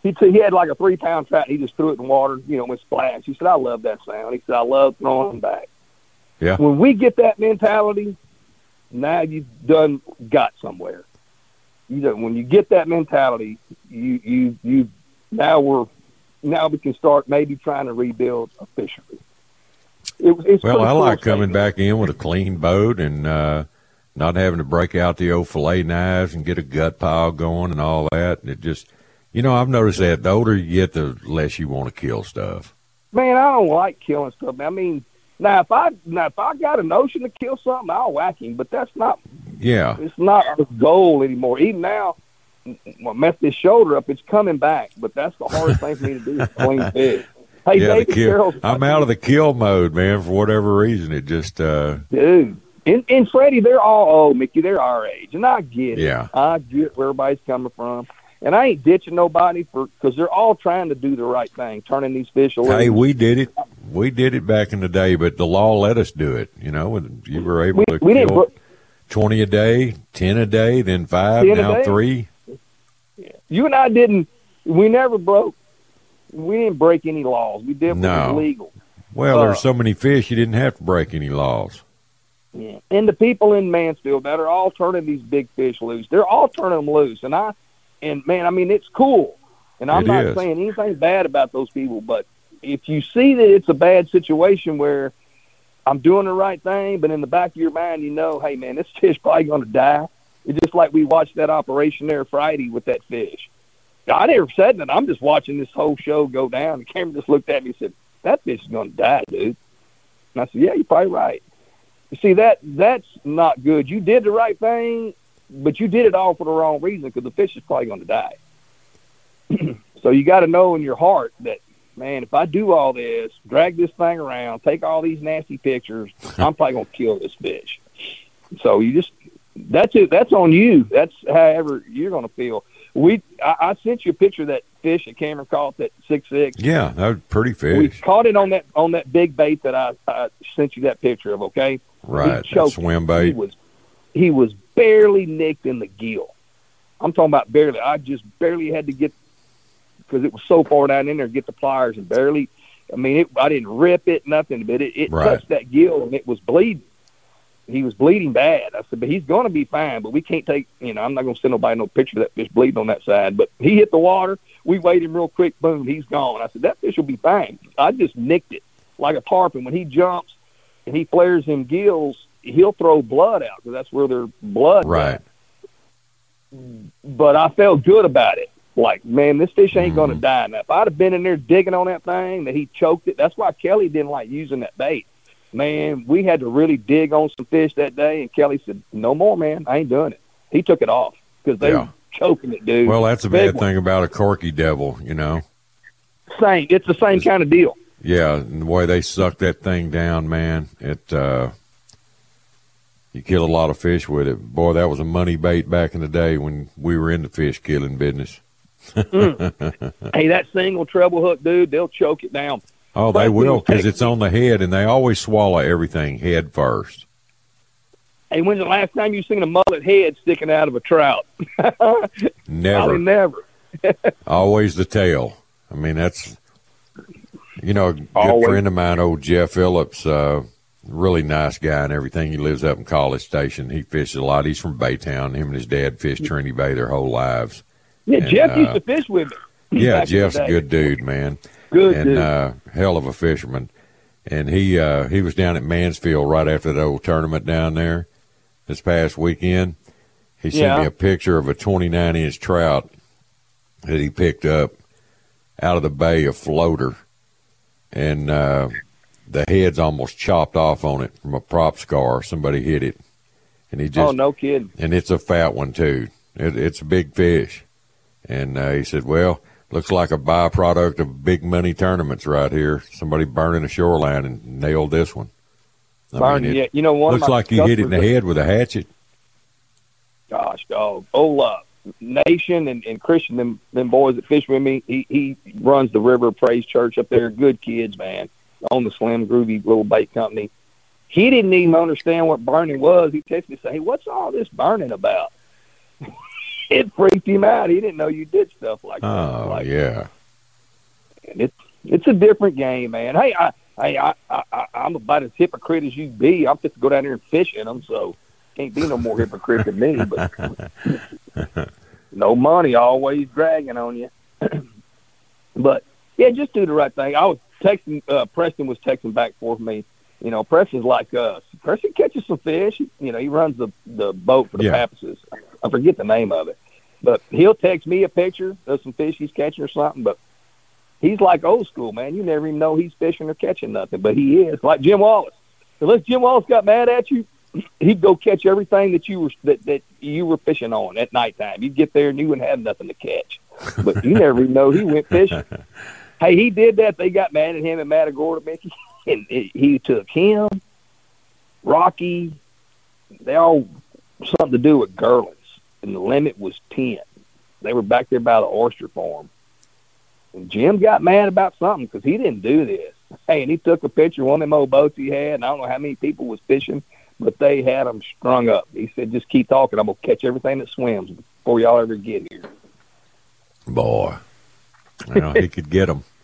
he t- he had like a three pound trout. And he just threw it in water, you know, with splash. He said, "I love that sound." He said, "I love throwing them back." Yeah. When we get that mentality, now you've done got somewhere. You know, when you get that mentality, you you you now we're now we can start maybe trying to rebuild officially. It, it's well, I cool like coming statement. back in with a clean boat and uh, not having to break out the old fillet knives and get a gut pile going and all that. It just, you know, I've noticed that the older you get, the less you want to kill stuff. Man, I don't like killing stuff. I mean, now if I now if I got a notion to kill something, I'll whack him. But that's not. Yeah. It's not the goal anymore. Even now, I messed this shoulder up. It's coming back, but that's the hardest thing for me to do is clean fish. Hey, Yeah, David the kill, Carroll's I'm out of the kill mode, man, for whatever reason. It just, uh, dude. And, and Freddie, they're all old, Mickey. They're our age, and I get it. Yeah. I get where everybody's coming from, and I ain't ditching nobody for because they're all trying to do the right thing, turning these fish loose. hey, we did it. We did it back in the day, but the law let us do it. You know, and you were able We- to we didn't kill bro- twenty a day, ten a day, then five, ten a now day? three. You and I didn't. We never broke. We didn't break any laws. We did what No. was legal. Well, Uh, there's so many fish, you didn't have to break any laws. Yeah. And the people in Mansfield that are all turning these big fish loose, they're all turning them loose. And I, and man, I mean, it's cool. And I'm It not is. saying anything bad about those people, but if you see that it's a bad situation where I'm doing the right thing, but in the back of your mind, you know, hey man, this fish probably going to die. It's just like we watched that operation there Friday with that fish. I never said that. I'm just watching this whole show go down. The camera just looked at me and said, that fish is going to die, dude. And I said, yeah, you're probably right. You see, that that's not good. You did the right thing, but you did it all for the wrong reason because the fish is probably going to die. So you got to know in your heart that, man, if I do all this, drag this thing around, take all these nasty pictures, I'm probably going to kill this fish. So you just that's it. That's on you. That's however you're going to feel. We I, I sent you a picture of that fish that Cameron caught, that six six. Yeah, that was pretty We fish. caught it on that on that big bait that I, I sent you that picture of. Okay, Right, He that choked it. swim bait. He was he was barely nicked in the gill. I'm talking about barely. I just barely had to get because it was so far down in there, get the pliers and barely. I mean, it, I didn't rip it, nothing, but it, it Right. touched that gill and it was bleeding. He was bleeding bad. I said, but he's going to be fine. But we can't take, you know, I'm not going to send nobody no picture of that fish bleeding on that side. But he hit the water. We weighed him real quick. Boom, he's gone. I said, that fish will be fine. I just nicked it like a tarpon. When he jumps and he flares them gills, he'll throw blood out because that's where their blood Right. goes. But I felt good about it. Like, man, this fish ain't Mm-hmm. going to die. Now, if I'd have been in there digging on that thing, that he choked it, that's why Kelly didn't like using that bait. Man, we had to really dig on some fish that day, and Kelly said, no more, man. I ain't doing it. He took it off because they Yeah. were choking it, dude. Well, that's a Big bad one. thing about a corky devil, you know. Same. It's the same kind of deal. Yeah, and the way they suck that thing down, man, it uh, you kill a lot of fish with it. Boy, that was a money bait back in the day when we were in the fish killing business. Hey, that single treble hook, dude, they'll choke it down. Oh, they But we will was because taking- it's on the head, and they always swallow everything head first. Hey, when's the last time you seen a mullet head sticking out of a trout? Never. Probably never. Always the tail. I mean, that's, you know, a good Always. friend of mine, old Jeff Phillips, uh, really nice guy and everything. He lives up in College Station. He fishes a lot. He's from Baytown. Him and his dad fished Trinity Bay their whole lives. Yeah, And, Jeff uh, used to fish with me. Yeah, back in the Jeff's a day. good dude, man. Good and dude. uh, hell of a fisherman. And he uh, he was down at Mansfield right after that old tournament down there this past weekend. He sent Yeah. me a picture of a twenty-nine inch trout that he picked up out of the bay, a floater, and uh, the head's almost chopped off on it from a prop scar. Somebody hit it, and he just Oh, no kidding. and it's a fat one too. It, it's a big fish, and uh, he said, "Well, looks like a byproduct of big money tournaments right here. Somebody burning a shoreline and nailed this one." I Burn, it yeah, you know, one of looks my like you hit it in the customers- head with a hatchet. Gosh, dog. Oh, uh, Nation and, and Christian, them them boys that fish with me, he, he runs the River of Praise Church up there. Good kids, man. On the Slim Groovy little bait company. He didn't even understand what burning was. He texted me and said, hey, what's all this burning about? it freaked him out. He didn't know you did stuff like that. Oh, like yeah. And it's it's a different game, man. Hey, I, hey, I, I, I'm about as hypocrite as you be. I'm just to go down there and fish in them, so can't be no more hypocrite than me. But no money, always dragging on you. But yeah, just do the right thing. I was texting. Uh, Preston was texting back for me. You know, Preston's like us. Preston catches some fish. You know, he runs the the boat for the Yeah. Papases. I forget the name of it, but he'll text me a picture of some fish he's catching or something. But he's like old school, man. You never even know he's fishing or catching nothing, but he is. Like Jim Wallace. Unless Jim Wallace got mad at you, he'd go catch everything that you were that, that you were fishing on at nighttime. You'd get there and you wouldn't have nothing to catch, but you never even know he went fishing. Hey, he did that. They got mad at him and Matagorda, Mickey, and it, he took him, Rocky. They all something to do with Gerlins, and the limit was ten. They were back there by the oyster farm. And Jim got mad about something because he didn't do this. Hey, and he took a picture of one of them old boats he had, and I don't know how many people was fishing, but they had them strung up. He said, just keep talking. I'm going to catch everything that swims before y'all ever get here. Boy. You know, he could get them.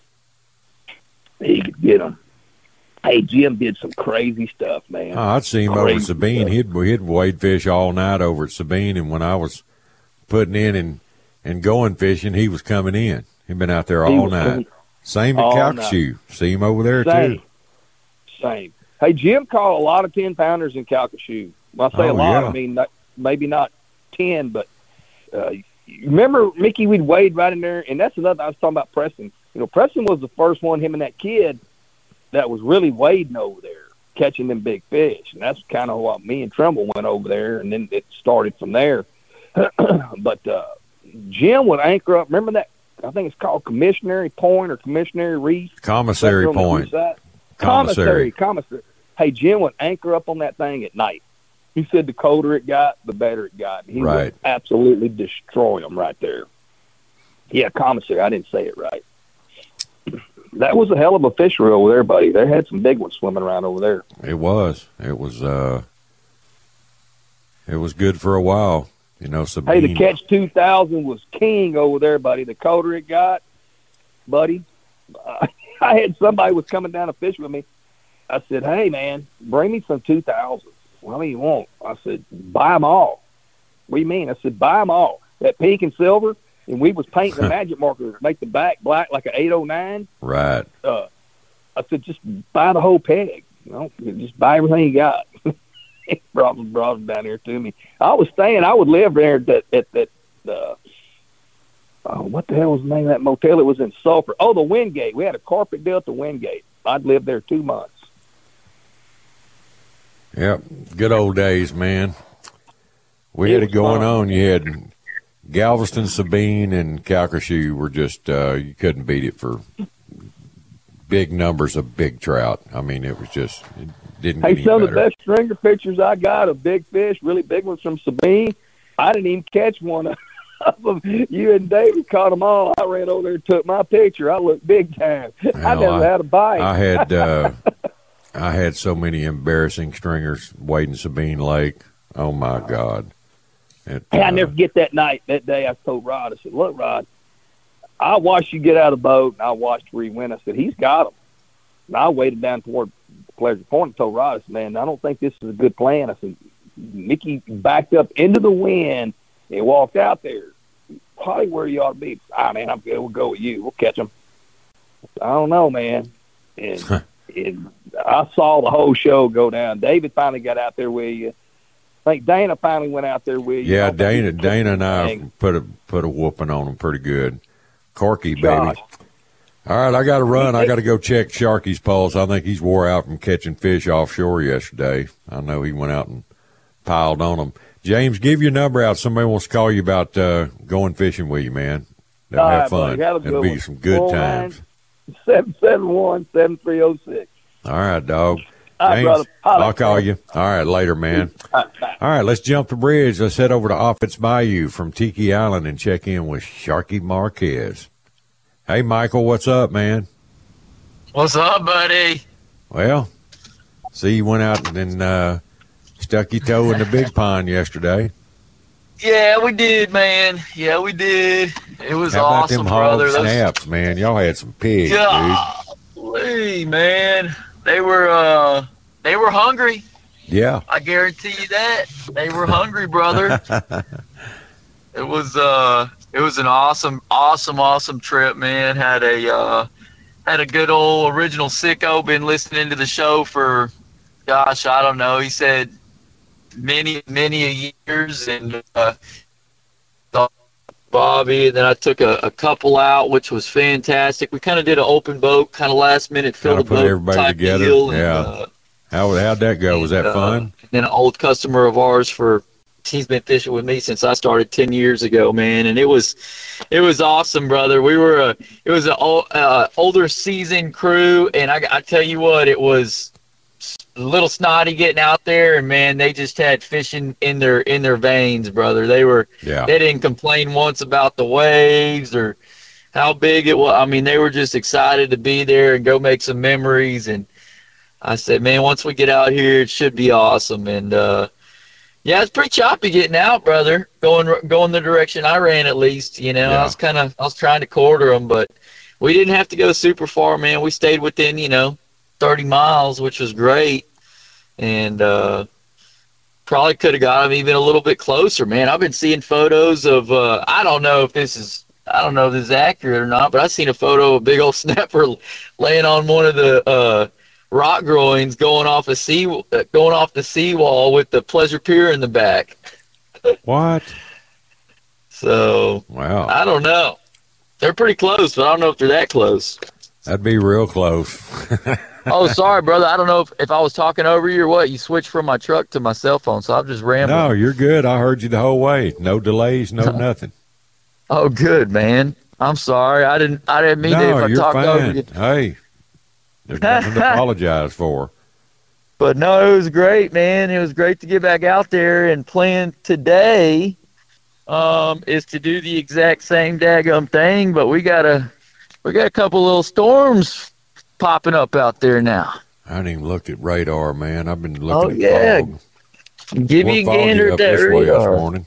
He could get them. Hey, Jim did some crazy stuff, man. Oh, I'd see him over at Crazy Sabine. stuff. He'd he'd wade fish all night over at Sabine, and when I was putting in and, and going fishing, he was coming in. He'd been out there He all was night. coming- Same at all Calcasieu. See him over there Same. too. Same. Hey, Jim caught a lot of ten-pounders in Calcasieu. When I say Oh, a lot, yeah. I mean not, maybe not ten, but uh, remember, Mickey, we'd wade right in there, and that's another, I was talking about Preston. You know, Preston was the first one, him and that kid, that was really wading over there, catching them big fish. And that's kind of what me and Trimble went over there, and then it started from there. But uh, Jim would anchor up. Remember that? I think it's called Commissionary Point or Commissionary Reef. Commissary Right there on the Point. east side. Commissary. Commissary. Commissary. Hey, Jim would anchor up on that thing at night. He said the colder it got, the better it got. He Right. would absolutely destroy them right there. Yeah, commissary. I didn't say it right. That was a hell of a fishery over there, buddy. They had some big ones swimming around over there. It was. It was. Uh, it was good for a while. You know, Sabine. Hey, the catch two thousand was king over there, buddy. The colder it got, buddy. Uh, I had somebody was coming down to fish with me. I said, hey, man, bring me some two thousands. What do you want? I said, buy them all. What do you mean? I said, buy them all. That pink and silver, and we was painting the magic marker to make the back black like an eight oh nine. Right. Uh, I said, just buy the whole peg. You know, just buy everything you got. He brought them, brought them down here to me. I was staying. I would live there at that, at that uh, oh, what the hell was the name of that motel? It was in Sulphur. Oh, the Wingate. We had a carpet deal at the Wingate. I'd lived there two months. Yep. Good old days, man. We It had it was going fun. on. You had Galveston, Sabine, and Calcasieu were just, uh, you couldn't beat it for big numbers of big trout. I mean, it was just, it didn't get Hey, any some of the better. best stringer pictures I got of big fish, really big ones from Sabine. I didn't even catch one of them. You and David caught them all. I ran over there and took my picture. I looked big time. I Well, never I- had a bite. I had uh, I had so many embarrassing stringers wading Sabine Lake. Oh my God! It, Hey, I uh, never forget that night, that day. I told Rod, I said, look, Rod, I watched you get out of the boat, and I watched where he went. I said, he's got him. And I waited down toward Pleasure Point and told Rod, I said, man, I don't think this is a good plan. I said, Mickey backed up into the wind and walked out there. Probably where you ought to be. Ah, man, I'm good. We'll go with you. We'll catch him. I don't know, man. And, and I saw the whole show go down. David finally got out there with you. I think Dana finally went out there with you. Yeah, I don't think he Dana, took Dana and I anything. put a put a whooping on them pretty good. Corky, baby. Gosh. All right, I got to run. I got to go check Sharky's pulse. I think he's wore out from catching fish offshore yesterday. I know he went out and piled on them. James, give your number out. Somebody wants to call you about uh, going fishing with you, man. They'll All have right, fun. buddy. Have a good It'll be one. some good four oh nine, times. seven seven one, seven three oh six. All right, dog. All right, James, brother. Holla. I'll call you. All right, later, man. All right, let's jump the bridge. Let's head over to Offit's Bayou from Tiki Island and check in with Sharky Marquez. Hey, Michael, what's up, man? What's up, buddy? Well, see, you went out and uh, stuck your toe in the big pond yesterday. Yeah, we did, man. Yeah, we did. It was How about awesome, them hog brother. Those- snaps, man? Y'all had some pigs, dude. Golly, man. They were uh they were hungry. Yeah. I guarantee you that. They were hungry, brother. It was uh it was an awesome, awesome, awesome trip, man. Had a uh had a good old original sicko, been listening to the show for gosh, I don't know. He said many, many years, and uh Bobby, and then I took a, a couple out, which was fantastic. We kind of did an open boat, kind of last minute, fill Kinda the put boat everybody type together, deal, and, yeah. uh, How how'd that go? Was that uh, fun? And then an old customer of ours for he's been fishing with me since I started ten years ago, man, and it was it was awesome, brother. We were a it was an uh, older seasoned crew, and I, I tell you what, it was a little snotty getting out there, and man, they just had fishing in their in their veins, brother. They were Yeah. they didn't complain once about the waves or how big it was. I mean, they were just excited to be there and go make some memories. And I said, man, once we get out here, it should be awesome. And uh, yeah, it's pretty choppy getting out, brother. Going going the direction I ran, at least. You know, Yeah. I was kind of I was trying to quarter them, but we didn't have to go super far, man. We stayed within, you know, thirty miles, which was great. And uh, probably could have got them even a little bit closer, man. I've been seeing photos of, uh, I don't know if this is, I don't know if this is accurate or not, but I've seen a photo of a big old snapper laying on one of the uh, rock groins going off a sea, uh, going off the seawall with the Pleasure Pier in the back. What? So, Wow. I don't know. They're pretty close, but I don't know if they're that close. That'd be real close. Oh, sorry, brother. I don't know if, if I was talking over you or what. You switched from my truck to my cell phone, so I'm just rambling. No, you're good. I heard you the whole way. No delays, no nothing. Oh, good, man. I'm sorry. I didn't I didn't mean to No, if I you're talked over fine. you. Hey, there's nothing to apologize for. But no, it was great, man. It was great to get back out there, and plan today um, is to do the exact same daggum thing, but we got a we got a couple little storms popping up out there now. I haven't even looked at radar, man. I've been looking Oh, at yeah. fog. Give More me a foggy gander up at that this way this radar. morning.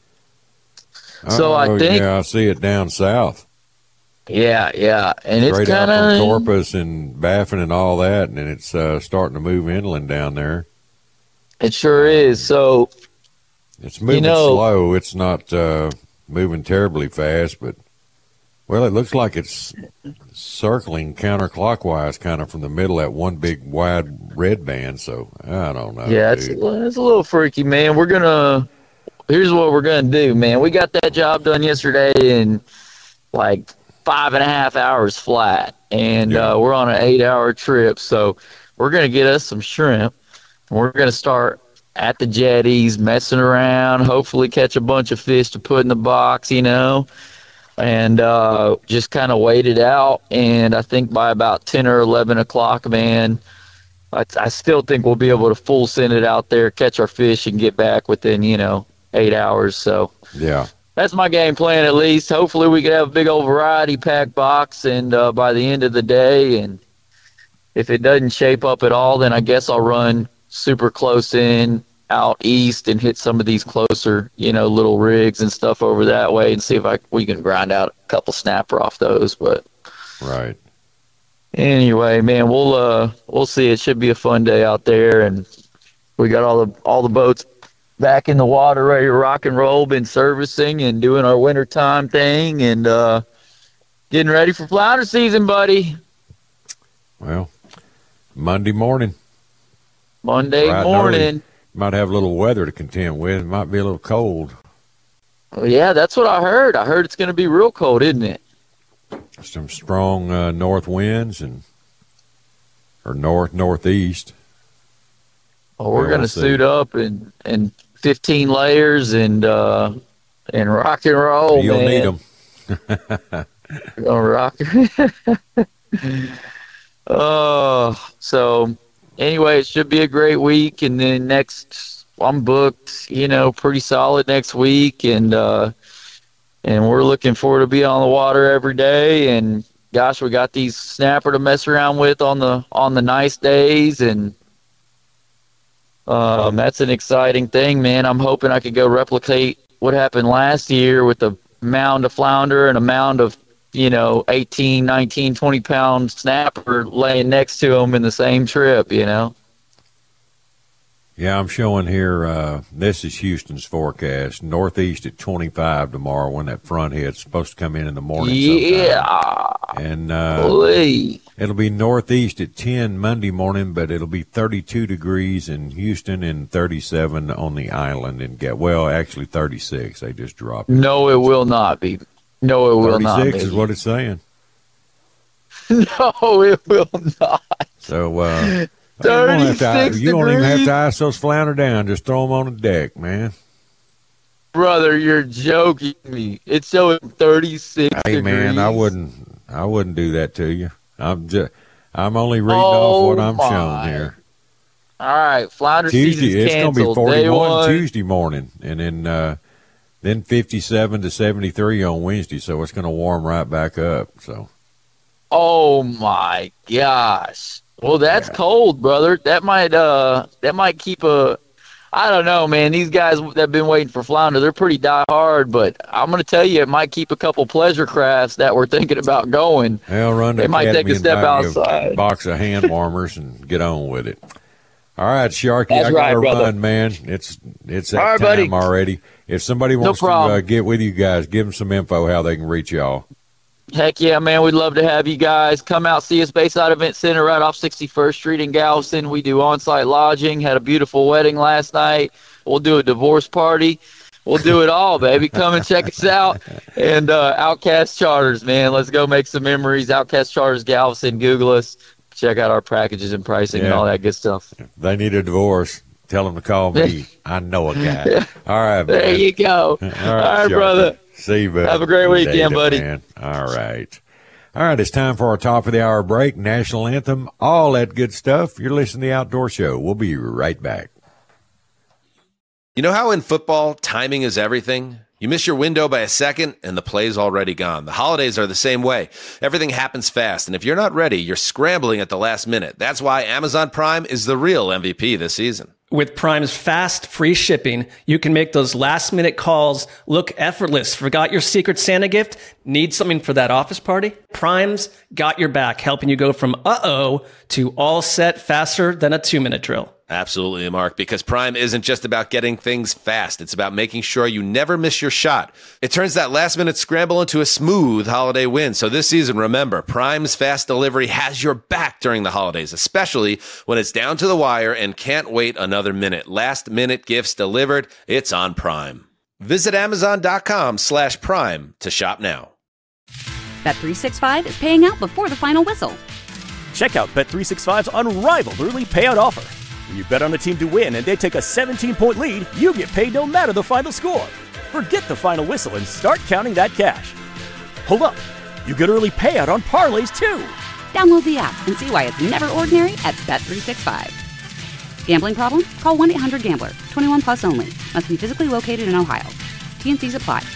So I Oh, think- yeah, I see it down south. Yeah, yeah, and it's Straight out kind from of Corpus and Baffin and all that, and then it's uh, starting to move inland down there. it sure is. So It's moving know- slow. It's not uh, moving terribly fast, but well, it looks like it's circling counterclockwise, kind of from the middle of that one big wide red band. So I don't know. yeah, it's, dude. it's a little freaky, man. We're gonna. Here's what we're gonna do, man. We got that job done yesterday in like five and a half hours flat, and Yeah. uh, we're on an eight-hour trip. So we're gonna get us some shrimp. And we're gonna start at the jetties, messing around. Hopefully, catch a bunch of fish to put in the box, you know, and uh, just kind of wait it out. And I think by about ten or eleven o'clock, man. I, I still think we'll be able to full send it out there, catch our fish, and get back within, you know, eight hours. So Yeah. that's my game plan, at least. Hopefully we can have a big old variety pack box, and uh, by the end of the day, and if it doesn't shape up at all, then I guess I'll run super close in out east and hit some of these closer, you know, little rigs and stuff over that way, and see if I we can grind out a couple snapper off those. But Right. anyway, man, we'll uh we'll see. It should be a fun day out there, and we got all the all the boats back in the water, ready to rock and roll. Been servicing and doing our wintertime thing, and uh getting ready for flounder season, buddy. Well, Monday morning. Monday Bright and morning. early. Might have a little weather to contend with. It might be a little cold. Well, yeah, that's what I heard. I heard it's going to be real cold, isn't it? Some strong uh, north winds and or north northeast. Well, we're Yeah, going we'll to see. suit up in in fifteen layers and uh and rock and roll. You'll man. need them. We're gonna rock. uh, so anyway, it should be a great week, and then next I'm booked, you know, pretty solid next week, and uh, and we're looking forward to be on the water every day. And gosh, we got these snapper to mess around with on the on the nice days, and um, that's an exciting thing, man. I'm hoping I could go replicate what happened last year with a mound of flounder and a mound of, you know, eighteen, nineteen, twenty pound snapper laying next to them in the same trip, you know? Yeah, I'm showing here, uh, this is Houston's forecast. Northeast at twenty-five tomorrow when that front hits. Supposed to come in in the morning Yeah. sometime. And uh, Boy. it'll be northeast at ten Monday morning, but it'll be thirty-two degrees in Houston and thirty-seven on the island. And get Well, actually thirty-six. They just dropped it. No, it will not be. No, it will not be. thirty-six is what it's saying. No, it will not. So, uh, you don't, have to, you don't even have to ice those flounder down. Just throw them on the deck, man. Brother, you're joking me. It's showing thirty-six Hey, degrees. man, I wouldn't. I wouldn't do that to you. I'm just. I'm only reading Oh, off what I'm my. showing here. All right, flounder Tuesday, season's it's going to be canceled. Day forty-one one. Tuesday morning, and then uh, then fifty-seven to seventy-three on Wednesday. So it's going to warm right back up. So. Oh my gosh. Well, that's Yeah. cold, brother. That might uh that might keep a I don't know, man. These guys that have been waiting for flounder, they're pretty die hard, but I'm going to tell you, it might keep a couple pleasure crafts that were thinking about going. They'll run to They might take Academy a step and buy you outside. a box of hand warmers and get on with it. All right, Sharky, That's I got to right, brother. run, man. It's it's that All right, time buddy. already. If somebody wants to problem. uh, get with you guys, give them some info how they can reach y'all. Heck yeah, man. We'd love to have you guys come out, see us Bayside Event Center right off sixty-first Street in Galveston. We do on-site lodging, had a beautiful wedding last night. We'll do a divorce party. We'll do it all, baby. Come and check us out. And uh, Outcast Charters, man. Let's go make some memories. Outcast Charters Galveston. Google us. Check out our packages and pricing and Yeah. all that good stuff. If they need a divorce, tell them to call me. I know a guy. All right, man. There you go. All right, All right, Sharky. brother. See you, buddy. Have a great weekend, Later, buddy. Man. All right. All right, it's time for our top of the hour break, national anthem, all that good stuff. You're listening to The Outdoor Show. We'll be right back. You know how in football, timing is everything? You miss your window by a second, and the play's already gone. The holidays are the same way. Everything happens fast, and if you're not ready, you're scrambling at the last minute. That's why Amazon Prime is the real M V P this season. With Prime's fast, free shipping, you can make those last-minute calls look effortless. Forgot your Secret Santa gift? Need something for that office party? Prime's got your back, helping you go from uh-oh to all set faster than a two-minute drill. Absolutely, Mark, because Prime isn't just about getting things fast. It's about making sure you never miss your shot. It turns that last-minute scramble into a smooth holiday win. So this season, remember, Prime's fast delivery has your back during the holidays, especially when it's down to the wire and can't wait another minute. Last-minute gifts delivered. It's on Prime. Visit Amazon.com slash Prime to shop now. Bet three sixty-five is paying out before the final whistle. Check out Bet three sixty-five's unrivaled early payout offer. When you bet on a team to win and they take a seventeen-point lead, you get paid no matter the final score. Forget the final whistle and start counting that cash. Hold up. You get early payout on parlays, too. Download the app and see why it's never ordinary at Bet three sixty-five. Gambling problem? Call one eight hundred gambler. twenty-one plus only. Must be physically located in Ohio. T N Cs apply.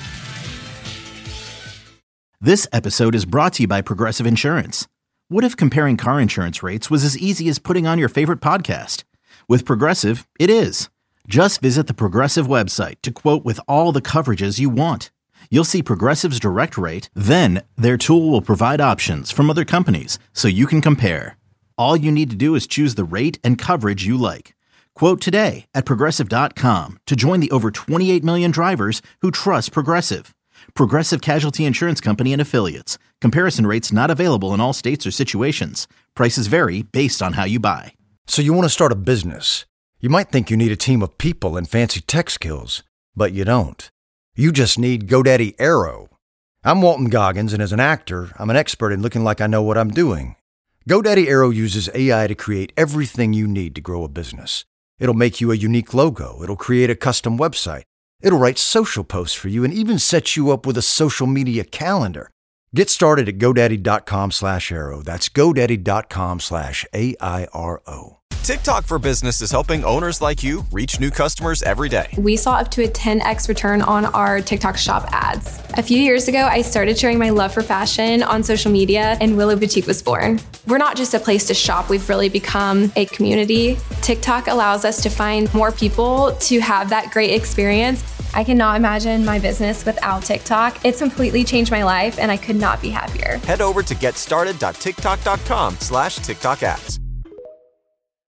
This episode is brought to you by Progressive Insurance. What if comparing car insurance rates was as easy as putting on your favorite podcast? With Progressive, it is. Just visit the Progressive website to quote with all the coverages you want. You'll see Progressive's direct rate, then their tool will provide options from other companies so you can compare. All you need to do is choose the rate and coverage you like. Quote today at Progressive dot com to join the over twenty-eight million drivers who trust Progressive. Progressive Casualty Insurance Company and Affiliates. Comparison rates not available in all states or situations. Prices vary based on how you buy. So you want to start a business. You might think you need a team of people and fancy tech skills, but you don't. You just need GoDaddy Aero. I'm Walton Goggins, and as an actor, I'm an expert in looking like I know what I'm doing. GoDaddy Aero uses A I to create everything you need to grow a business. It'll make you a unique logo. It'll create a custom website. It'll write social posts for you and even set you up with a social media calendar. Get started at GoDaddy.com slash Aero. That's GoDaddy.com slash A I R O. TikTok for Business is helping owners like you reach new customers every day. We saw up to a ten x return on our TikTok shop ads. A few years ago, I started sharing my love for fashion on social media, and Willow Boutique was born. We're not just a place to shop, we've really become a community. TikTok allows us to find more people to have that great experience. I cannot imagine my business without TikTok. It's completely changed my life, and I could not be happier. Head over to getstarted dot tiktok dot com slash TikTok ads.